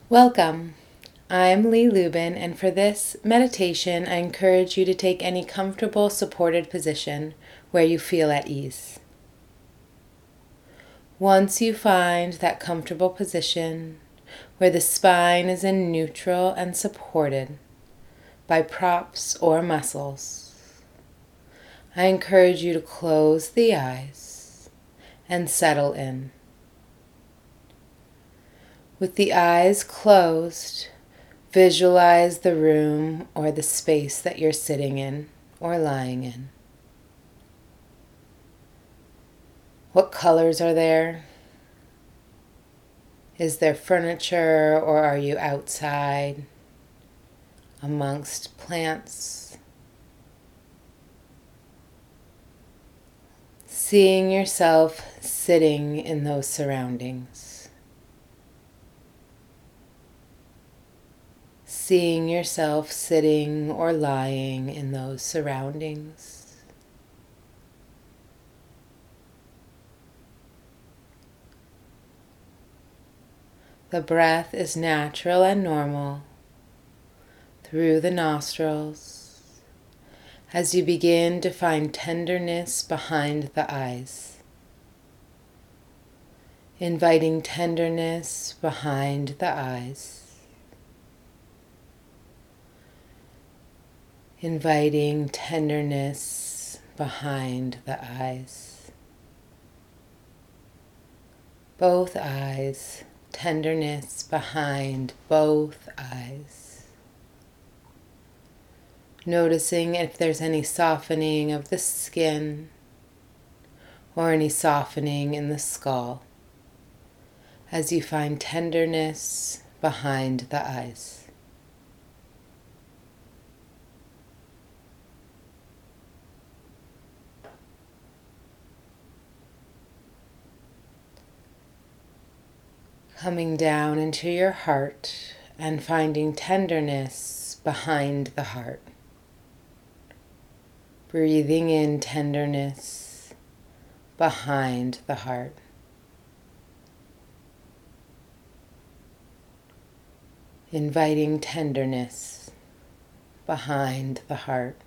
Welcome. I'm Lee Lubin, and for this meditation, I encourage you to take any comfortable, supported position where you feel at ease. Once you find that comfortable position where the spine is in neutral and supported by props or muscles, I encourage you to close the eyes and settle in. With the eyes closed, visualize the room or the space that you're sitting in or lying in. What colors are there? Is there furniture, or are you outside amongst plants? Seeing yourself sitting in those surroundings. Seeing yourself sitting or lying in those surroundings. The breath is natural and normal through the nostrils as you begin to find tenderness behind the eyes. Inviting tenderness behind the eyes. Inviting tenderness behind the eyes. Both eyes, tenderness behind both eyes. Noticing if there's any softening of the skin or any softening in the skull as you find tenderness behind the eyes. Coming down into your heart and finding tenderness behind the heart. Breathing in tenderness behind the heart. Inviting tenderness behind the heart.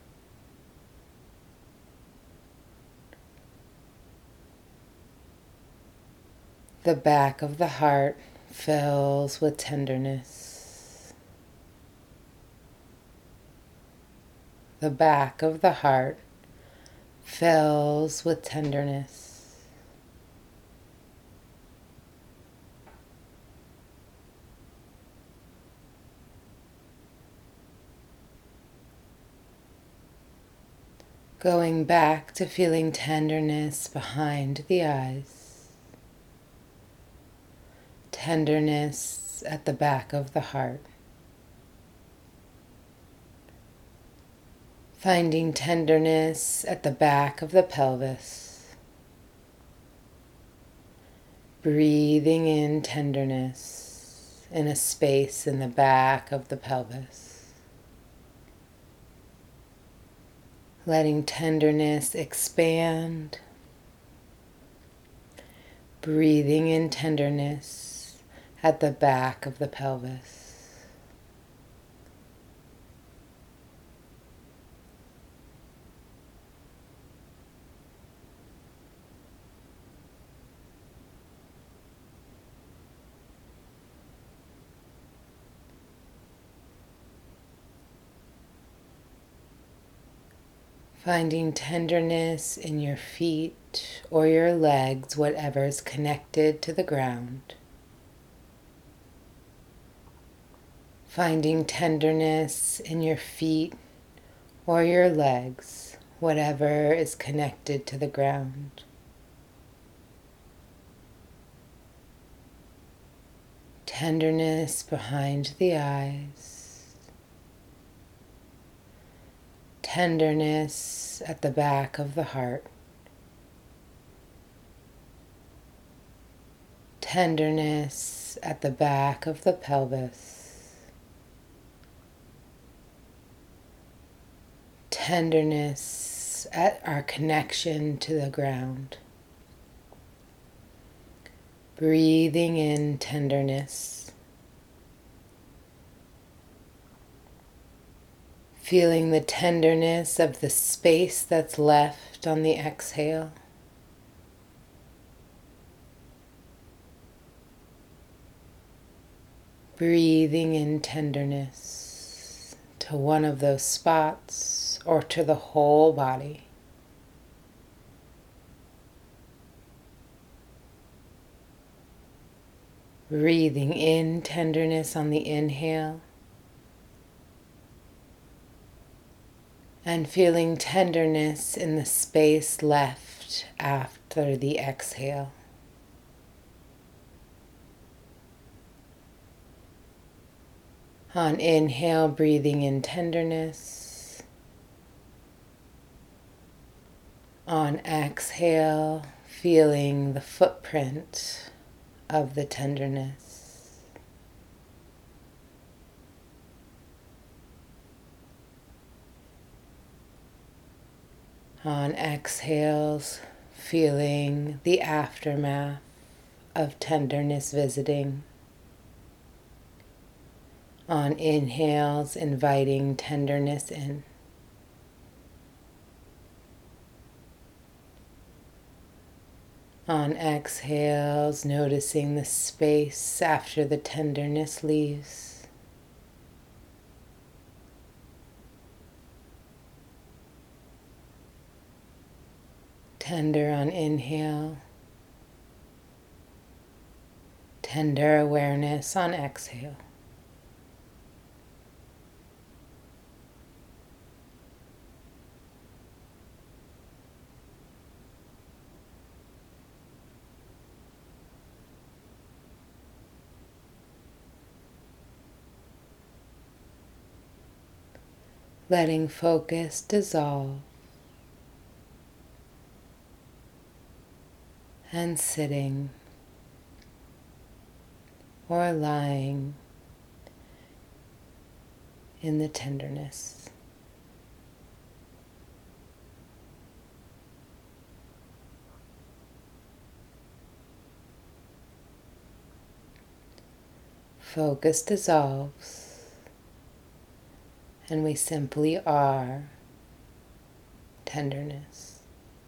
The back of the heart fills with tenderness. The back of the heart fills with tenderness. Going back to feeling tenderness behind the eyes. Tenderness at the back of the heart. Finding tenderness at the back of the pelvis. Breathing in tenderness in a space in the back of the pelvis. Letting tenderness expand. Breathing in tenderness at the back of the pelvis. Finding tenderness in your feet or your legs, whatever is connected to the ground. Finding tenderness in your feet or your legs, whatever is connected to the ground. Tenderness behind the eyes. Tenderness at the back of the heart. Tenderness at the back of the pelvis. Tenderness at our connection to the ground. Breathing in tenderness. Feeling the tenderness of the space that's left on the exhale. Breathing in tenderness to one of those spots or to the whole body. Breathing in tenderness on the inhale and feeling tenderness in the space left after the exhale. On inhale, breathing in tenderness. On exhale, feeling the footprint of the tenderness. On exhales, feeling the aftermath of tenderness visiting. On inhales, inviting tenderness in. On exhales, noticing the space after the tenderness leaves. Tender on inhale. Tender awareness on exhale. Letting focus dissolve and sitting or lying in the tenderness. Focus dissolves. And we simply are tenderness.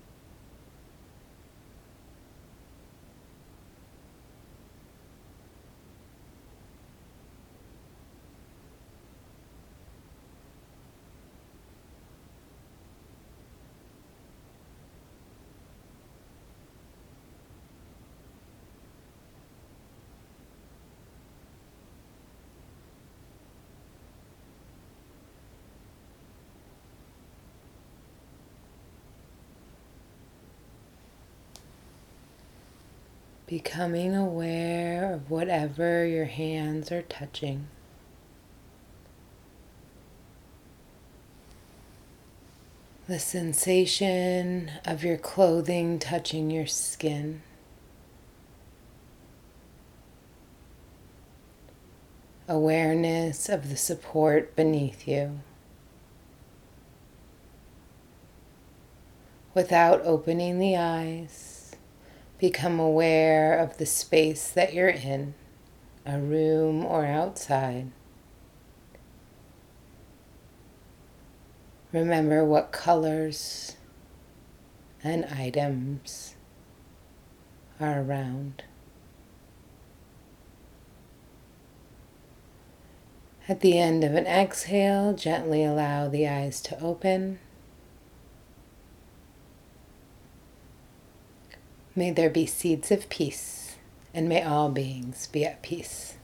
Becoming aware of whatever your hands are touching. The sensation of your clothing touching your skin. Awareness of the support beneath you. Without opening the eyes, become aware of the space that you're in, a room or outside. Remember what colors and items are around. At the end of an exhale, gently allow the eyes to open. May there be seeds of peace, and may all beings be at peace.